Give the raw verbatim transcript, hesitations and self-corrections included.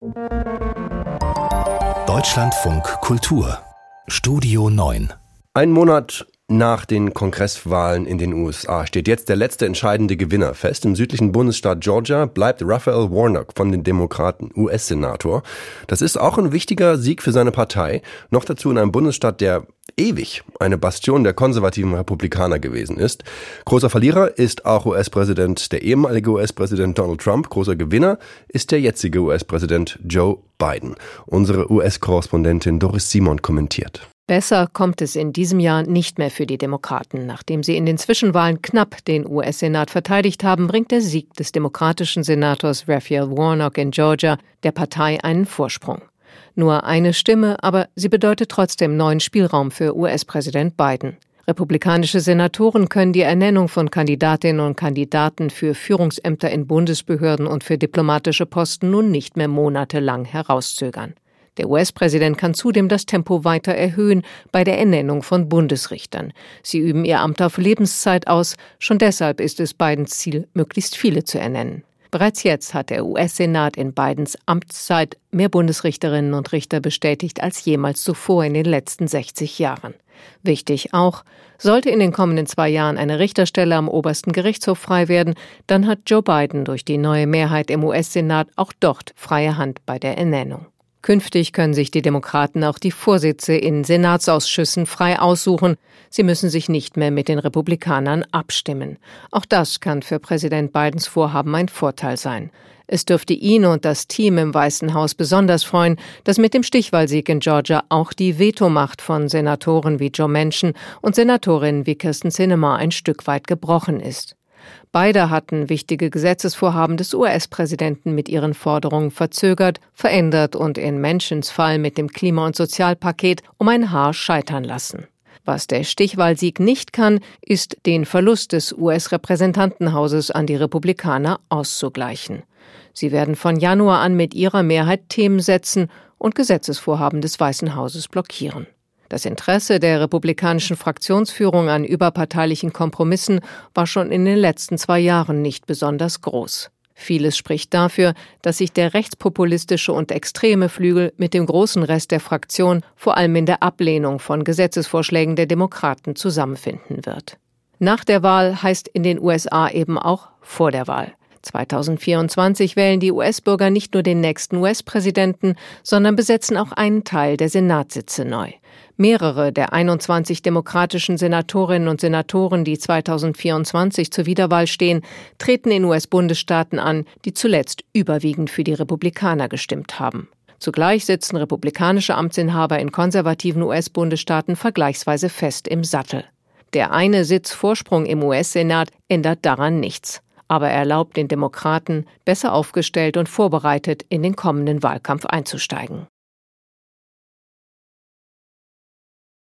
Deutschlandfunk Kultur Studio neun. Ein Monat nach den Kongresswahlen in den U S A steht jetzt der letzte entscheidende Gewinner fest. Im südlichen Bundesstaat Georgia bleibt Raphael Warnock von den Demokraten U S-Senator. Das ist auch ein wichtiger Sieg für seine Partei. Noch dazu in einem Bundesstaat, der ewig eine Bastion der konservativen Republikaner gewesen ist. Großer Verlierer ist auch U S-Präsident, der ehemalige U S-Präsident Donald Trump. Großer Gewinner ist der jetzige U S-Präsident Joe Biden. Unsere U S-Korrespondentin Doris Simon kommentiert. Besser kommt es in diesem Jahr nicht mehr für die Demokraten. Nachdem sie in den Zwischenwahlen knapp den U S-Senat verteidigt haben, bringt der Sieg des demokratischen Senators Raphael Warnock in Georgia der Partei einen Vorsprung. Nur eine Stimme, aber sie bedeutet trotzdem neuen Spielraum für U S-Präsident Biden. Republikanische Senatoren können die Ernennung von Kandidatinnen und Kandidaten für Führungsämter in Bundesbehörden und für diplomatische Posten nun nicht mehr monatelang herauszögern. Der U S-Präsident kann zudem das Tempo weiter erhöhen bei der Ernennung von Bundesrichtern. Sie üben ihr Amt auf Lebenszeit aus. Schon deshalb ist es Bidens Ziel, möglichst viele zu ernennen. Bereits jetzt hat der U S-Senat in Bidens Amtszeit mehr Bundesrichterinnen und Richter bestätigt als jemals zuvor in den letzten sechzig Jahren. Wichtig auch, sollte in den kommenden zwei Jahren eine Richterstelle am obersten Gerichtshof frei werden, dann hat Joe Biden durch die neue Mehrheit im U S-Senat auch dort freie Hand bei der Ernennung. Künftig können sich die Demokraten auch die Vorsitze in Senatsausschüssen frei aussuchen. Sie müssen sich nicht mehr mit den Republikanern abstimmen. Auch das kann für Präsident Bidens Vorhaben ein Vorteil sein. Es dürfte ihn und das Team im Weißen Haus besonders freuen, dass mit dem Stichwahlsieg in Georgia auch die Vetomacht von Senatoren wie Joe Manchin und Senatorinnen wie Kyrsten Sinema ein Stück weit gebrochen ist. Beide hatten wichtige Gesetzesvorhaben des U S-Präsidenten mit ihren Forderungen verzögert, verändert und in Manchins Fall mit dem Klima- und Sozialpaket um ein Haar scheitern lassen. Was der Stichwahlsieg nicht kann, ist, den Verlust des U S-Repräsentantenhauses an die Republikaner auszugleichen. Sie werden von Januar an mit ihrer Mehrheit Themen setzen und Gesetzesvorhaben des Weißen Hauses blockieren. Das Interesse der republikanischen Fraktionsführung an überparteilichen Kompromissen war schon in den letzten zwei Jahren nicht besonders groß. Vieles spricht dafür, dass sich der rechtspopulistische und extreme Flügel mit dem großen Rest der Fraktion vor allem in der Ablehnung von Gesetzesvorschlägen der Demokraten zusammenfinden wird. Nach der Wahl heißt in den U S A eben auch vor der Wahl. zweitausendvierundzwanzig wählen die U S-Bürger nicht nur den nächsten U S-Präsidenten, sondern besetzen auch einen Teil der Senatssitze neu. Mehrere der einundzwanzig demokratischen Senatorinnen und Senatoren, die zweitausendvierundzwanzig zur Wiederwahl stehen, treten in U S-Bundesstaaten an, die zuletzt überwiegend für die Republikaner gestimmt haben. Zugleich sitzen republikanische Amtsinhaber in konservativen U S-Bundesstaaten vergleichsweise fest im Sattel. Der eine Sitz Vorsprung im U S-Senat ändert daran nichts, aber erlaubt den Demokraten, besser aufgestellt und vorbereitet in den kommenden Wahlkampf einzusteigen.